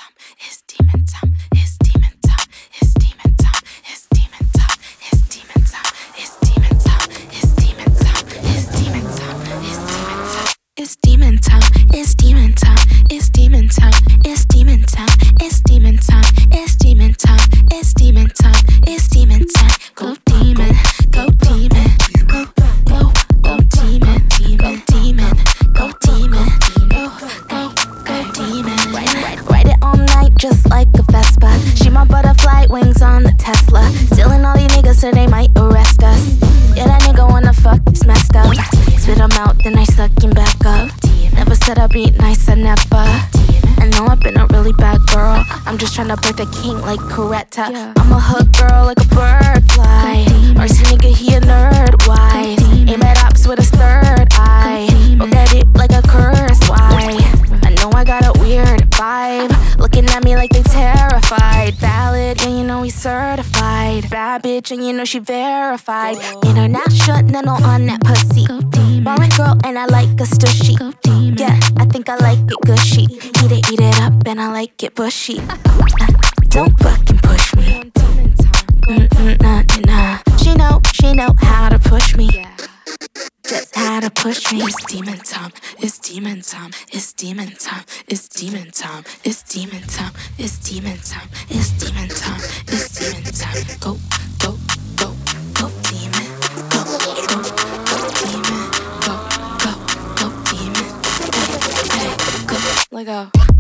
time. It's demon time. It's demon time. It's demon time. It's demon time. It's demon time. It's demon time. It's demon time. It's demon time. It's demon time. It's demon time. It's demon time. It's demon time. It's demon time. It's demon time. It's demon time. It's demon time. Go demon. Go demon. Go go go demon. Go demon. Go demon. Go go go demon. Ride it all night just like a Vespa. She my butterfly wings on the Tesla. Stealing all these niggas so they might arrest us. Yeah, that nigga wanna fuck, it's messed up. Spit him out, then I suck him back up. Never said I'd be nice, I never. I know I've been a really bad girl. I'm just tryna birth a king like Coretta. I'm a hook girl like a bird fly. Mercy nigga, he a nerd. Why? Aim at ops with a third eye. Look at it like a curse. Why? I know I got a weird vibe. Looking at me like they terrified. Valid, and you know we certified. Bad bitch, and you know she verified. International on that pussy. Foreign girl, and I like a stushy. Yeah, I think I like it gushy. Eat it up, and I like it bushy. Don't fucking push me. Nah. She know how to push me. Just how to push me. It's demon time. It's demon time. It's demon time. It's demon time. It's demon time. It's demon time. It's demon time. It's demon time. Go go go go demon. Go go go demon. Go go go demon. Hey, hey, go. Let go.